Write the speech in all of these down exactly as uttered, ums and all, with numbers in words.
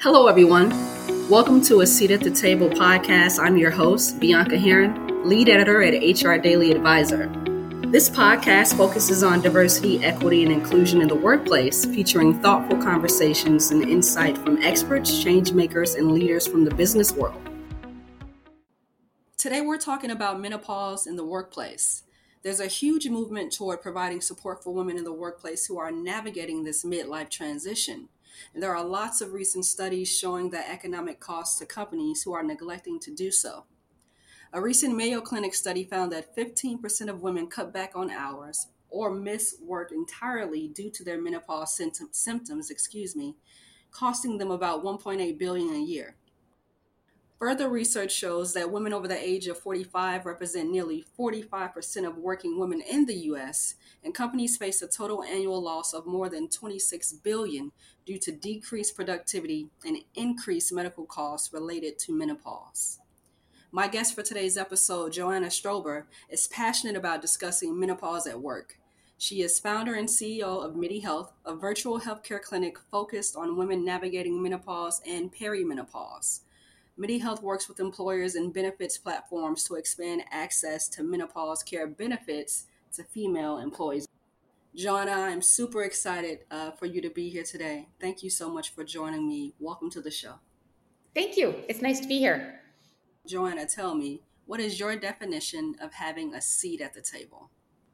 Hello, everyone. Welcome to A Seat at the Table podcast. I'm your host, Bianca Heron, lead editor at H R Daily Advisor. This podcast focuses on diversity, equity, and inclusion in the workplace, featuring thoughtful conversations and insight from experts, change makers, and leaders from the business world. Today, we're talking about menopause in the workplace. There's a huge movement toward providing support for women in the workplace who are navigating this midlife transition. And there are lots of recent studies showing the economic costs to companies who are neglecting to do so. A recent Mayo Clinic study found that fifteen percent of women cut back on hours or miss work entirely due to their menopause symptom, symptoms, excuse me, costing them about one point eight billion dollars a year. Further research shows that women over the age of forty-five represent nearly forty-five percent of working women in the U S, and companies face a total annual loss of more than twenty-six billion dollars due to decreased productivity and increased medical costs related to menopause. My guest for today's episode, Joanna Strober, is passionate about discussing menopause at work. She is founder and C E O of Midi Health, a virtual healthcare clinic focused on women navigating menopause and perimenopause. Midi Health works with employers and benefits platforms to expand access to menopause care benefits to female employees. Joanna, I'm super excited uh, for you to be here today. Thank you so much for joining me. Welcome to the show. Thank you. It's nice to be here. Joanna, tell me, what is your definition of having a seat at the table?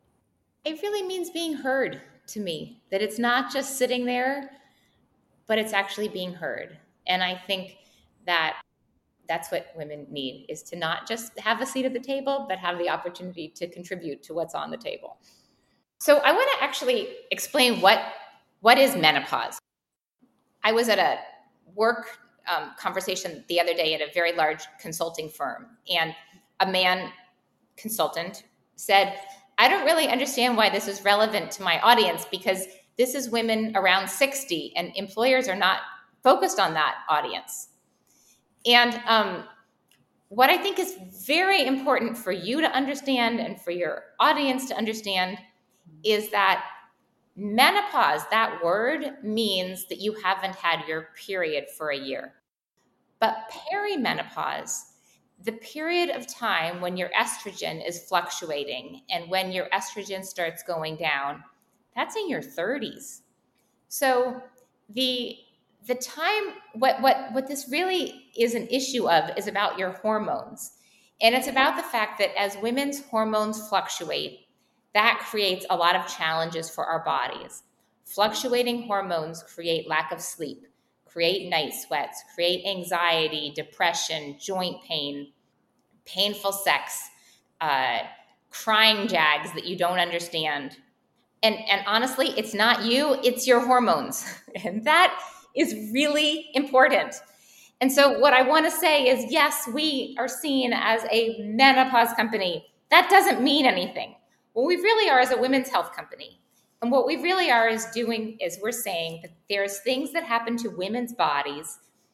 It really means being heard to me, that it's not just sitting there, but it's actually being heard. And I think that that's what women need, is to not just have a seat at the table, but have the opportunity to contribute to what's on the table. So I want to actually explain what, what is menopause. I was at a work um, conversation the other day at a very large consulting firm, and a man consultant said, I don't really understand why this is relevant to my audience, because this is women around sixty and employers are not focused on that audience. And um, what I think is very important for you to understand and for your audience to understand is that menopause, that word, means that you haven't had your period for a year. But perimenopause, the period of time when your estrogen is fluctuating and when your estrogen starts going down, that's in your thirties. So the the time, what what what this really is an issue of is about your hormones. And it's about the fact that as women's hormones fluctuate, that creates a lot of challenges for our bodies. Fluctuating hormones create lack of sleep, create night sweats, create anxiety, depression, joint pain, painful sex, uh, crying jags that you don't understand. And, and honestly, it's not you, it's your hormones. And that is really important. And so what I want to say is, yes, we are seen as a menopause company. That doesn't mean anything. What we really are is a women's health company. And what we really are is doing is we're saying that there's things that happen to women's bodies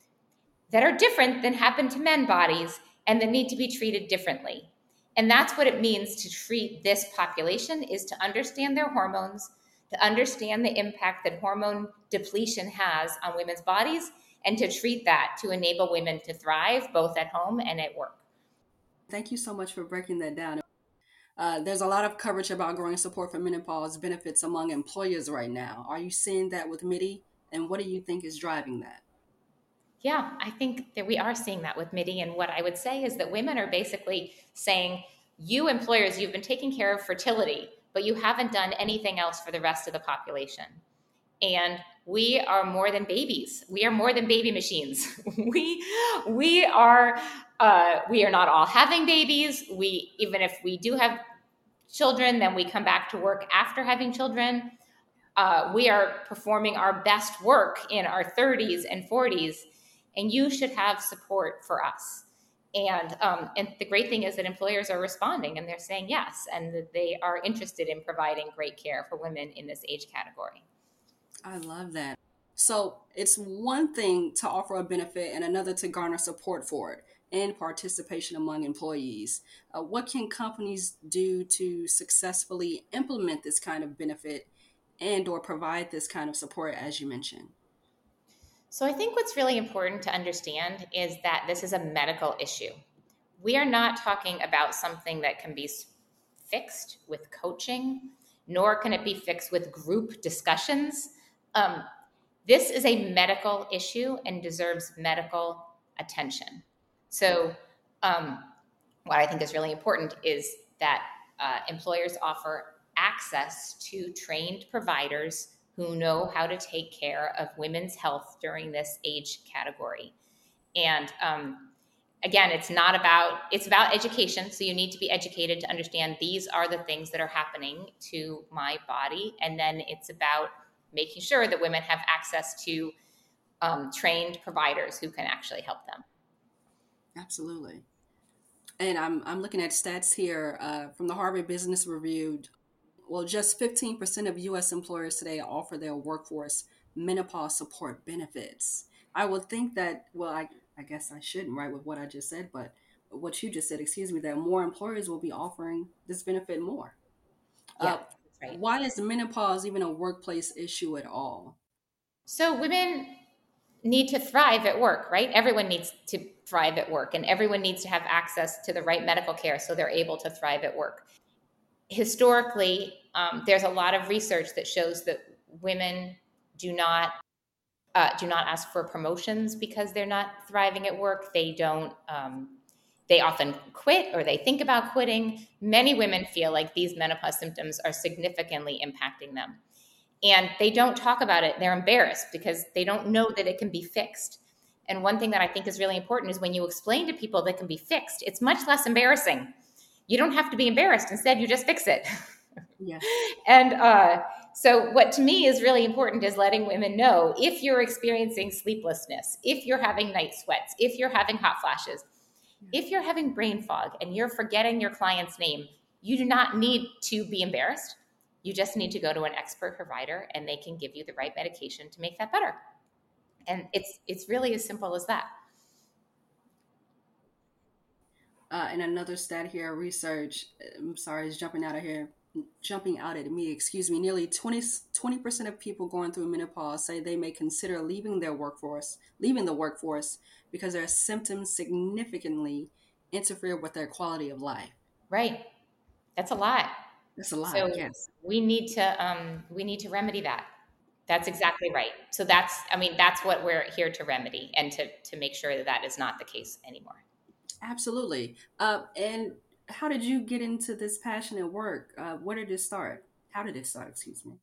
that are different than happen to men's bodies and that need to be treated differently. And that's what it means to treat this population, is to understand their hormones, to understand the impact that hormone depletion has on women's bodies, and to treat that to enable women to thrive both at home and at work. Thank you so much for breaking that down. Uh, there's a lot of coverage about growing support for menopause benefits among employers right now. Are you seeing that with Midi? And what do you think is driving that? Yeah, I think that we are seeing that with Midi. And what I would say is that women are basically saying, you employers, you've been taking care of fertility, but you haven't done anything else for the rest of the population. And we are more than babies. We are more than baby machines. we we are uh, we are not all having babies. We even if we do have children, then we come back to work after having children. Uh, we are performing our best work in our thirties and forties, and you should have support for us. And um, and the great thing is that employers are responding, and they're saying yes, and that they are interested in providing great care for women in this age category. I love that. So it's one thing to offer a benefit and another to garner support for it and participation among employees. Uh, what can companies do to successfully implement this kind of benefit and or provide this kind of support, as you mentioned? So I think what's really important to understand is that this is a medical issue. We are not talking about something that can be fixed with coaching, nor can it be fixed with group discussions. Um, this is a medical issue and deserves medical attention. So um, what I think is really important is that uh, employers offer access to trained providers who know how to take care of women's health during this age category. And um, again, it's not about, it's about education. So you need to be educated to understand these are the things that are happening to my body. And then it's about making sure that women have access to um, trained providers who can actually help them. Absolutely. And I'm I'm looking at stats here uh, from the Harvard Business Review. Well, just fifteen percent of U S employers today offer their workforce menopause support benefits. I would think that, well, I, I guess I shouldn't, right, with what I just said, but what you just said, excuse me, that more employers will be offering this benefit more. Yeah, Uh, that's right. why is menopause even a workplace issue at all? So women need to thrive at work, right? Everyone needs to thrive at work, and everyone needs to have access to the right medical care so they're able to thrive at work. Historically, um, there's a lot of research that shows that women do not uh, do not ask for promotions because they're not thriving at work. They don't. Um, they often quit or they think about quitting. Many women feel like these menopause symptoms are significantly impacting them. And they don't talk about it. They're embarrassed because they don't know that it can be fixed. And one thing that I think is really important is when you explain to people that can be fixed, it's much less embarrassing. You don't have to be embarrassed. Instead, you just fix it. Yeah. And uh, so what to me is really important is letting women know if you're experiencing sleeplessness, if you're having night sweats, if you're having hot flashes, if you're having brain fog and you're forgetting your client's name, you do not need to be embarrassed. You just need to go to an expert provider and they can give you the right medication to make that better. And it's it's really as simple as that. Uh, and another stat here, research, I'm sorry, it's jumping out of here, jumping out at me, excuse me, nearly twenty percent of people going through menopause say they may consider leaving their workforce, leaving the workforce because their symptoms significantly interfere with their quality of life. Right. That's a lot. That's a lot, so yes. we need to um, we need to remedy that. That's exactly right. So that's, I mean, that's what we're here to remedy and to to make sure that that is not the case anymore. Absolutely. Uh, and how did you get into this passion at work? Uh, where did it start? How did it start? Excuse me.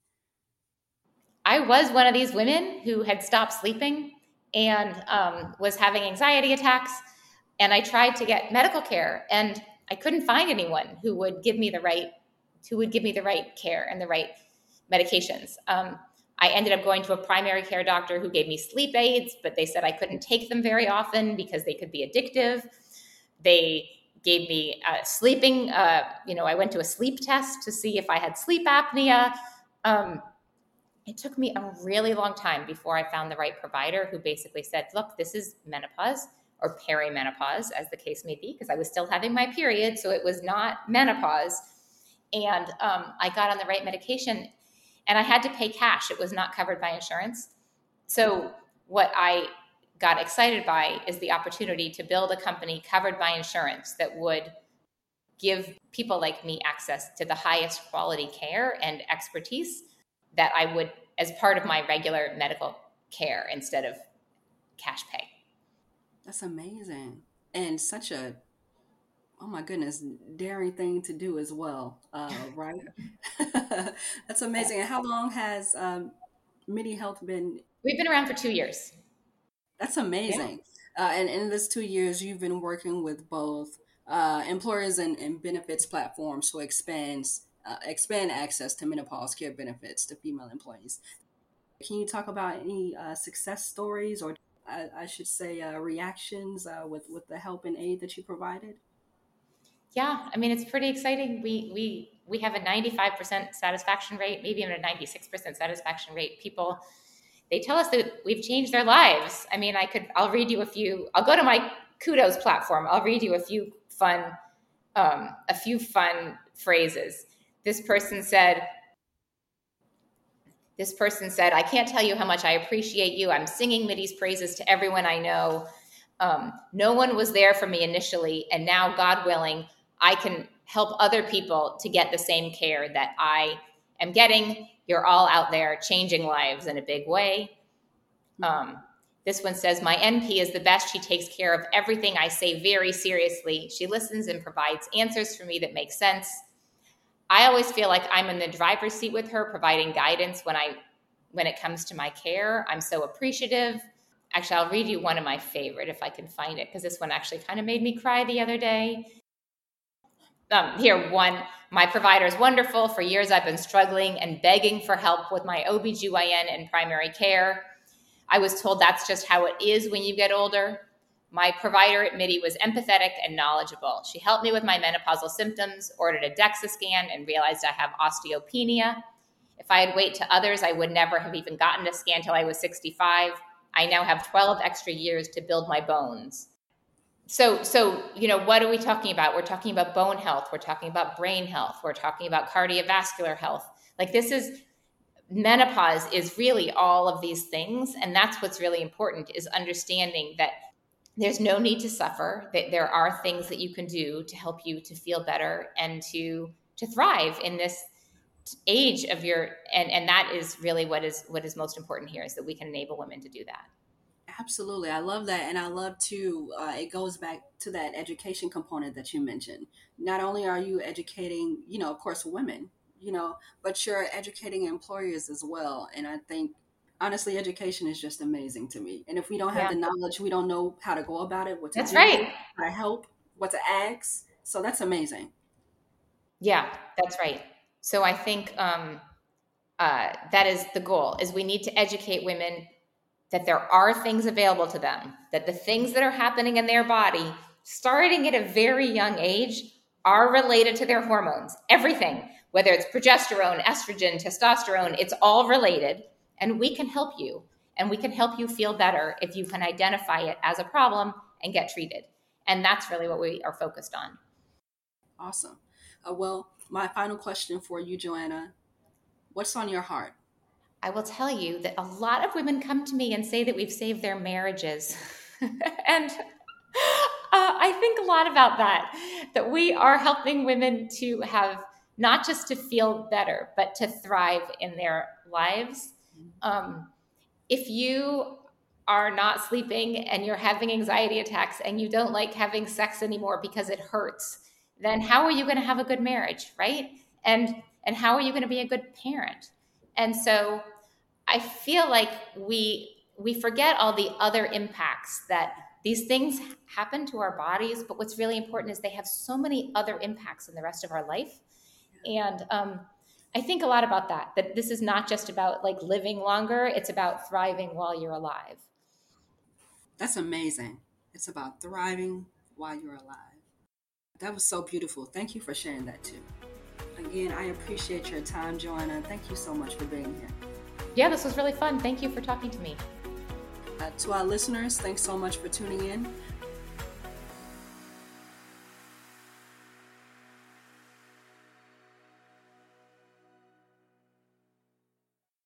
I was one of these women who had stopped sleeping and um, was having anxiety attacks. And I tried to get medical care and I couldn't find anyone who would give me the right, who would give me the right care and the right medications. Um, I ended up going to a primary care doctor who gave me sleep aids, but they said I couldn't take them very often because they could be addictive. They gave me uh, sleeping, uh, you know, I went to a sleep test to see if I had sleep apnea. Um, it took me a really long time before I found the right provider who basically said, look, this is menopause or perimenopause, as the case may be, because I was still having my period, so it was not menopause. And um, I got on the right medication, and I had to pay cash. It was not covered by insurance. So what I got excited by is the opportunity to build a company covered by insurance that would give people like me access to the highest quality care and expertise that I would as part of my regular medical care instead of cash pay. That's amazing. And such a, oh my goodness, daring thing to do as well, uh, right? That's amazing. And how long has um, Midi Health been? We've been around for two years. That's amazing. Yeah. Uh, and in this two years, you've been working with both uh, employers and, and benefits platforms to expand uh, expand access to menopause care benefits to female employees. Can you talk about any uh, success stories, or I, I should say uh, reactions uh, with with the help and aid that you provided? Yeah, I mean, it's pretty exciting. We we we have a ninety-five percent satisfaction rate, maybe even a ninety-six percent satisfaction rate. People, they tell us that we've changed their lives. I mean, I could, I'll read you a few, I'll go to my Kudos platform. I'll read you a few fun, um, a few fun phrases. This person said, This person said, I can't tell you how much I appreciate you. I'm singing Mitty's praises to everyone I know. Um, no one was there for me initially, and now, God willing, I can help other people to get the same care that I am getting. You're all out there changing lives in a big way. Um, this one says, my N P is the best. She takes care of everything I say very seriously. She listens and provides answers for me that make sense. I always feel like I'm in the driver's seat with her, providing guidance when I, when it comes to my care. I'm so appreciative. Actually, I'll read you one of my favorite if I can find it, because this one actually kind of made me cry the other day. Um, here, one, my provider is wonderful. For years, I've been struggling and begging for help with my O B G Y N and primary care. I was told that's just how it is when you get older. My provider at Mitty was empathetic and knowledgeable. She helped me with my menopausal symptoms, ordered a DEXA scan, and realized I have osteopenia. If I had waited to others, I would never have even gotten a scan till I was sixty-five. I now have twelve extra years to build my bones. So, so, you know, what are we talking about? We're talking about bone health. We're talking about brain health. We're talking about cardiovascular health. Like, this is, menopause is really all of these things. And that's what's really important, is understanding that there's no need to suffer, that there are things that you can do to help you to feel better and to, to thrive in this age of your, and, and that is really what is, what is most important here, is that we can enable women to do that. Absolutely. I love that. And I love too, uh, it goes back to that education component that you mentioned. Not only are you educating, you know, of course, women, you know, but you're educating employers as well. And I think, honestly, education is just amazing to me. And if we don't have yeah. the knowledge, we don't know how to go about it, what to that's do, right. how to help, what to ask. So that's amazing. Yeah, that's right. So I think um, uh, that is the goal, is we need to educate women that there are things available to them, that the things that are happening in their body, starting at a very young age, are related to their hormones. Everything, whether it's progesterone, estrogen, testosterone, it's all related. And we can help you. And we can help you feel better if you can identify it as a problem and get treated. And that's really what we are focused on. Awesome. Uh, well, my final question for you, Joanna, what's on your heart? I will tell you that a lot of women come to me and say that we've saved their marriages. and uh, I think a lot about that, that we are helping women to have, not just to feel better, but to thrive in their lives. Um, if you are not sleeping and you're having anxiety attacks and you don't like having sex anymore because it hurts, then how are you going to have a good marriage, right? And and how are you going to be a good parent? And so I feel like we we forget all the other impacts that these things happen to our bodies, but what's really important is they have so many other impacts in the rest of our life. And um, I think a lot about that, that this is not just about like living longer, it's about thriving while you're alive. That's amazing. It's about thriving while you're alive. That was so beautiful. Thank you for sharing that too. Again, I appreciate your time, Joanna. Thank you so much for being here. Yeah, this was really fun. Thank you for talking to me. Uh, to our listeners, thanks so much for tuning in.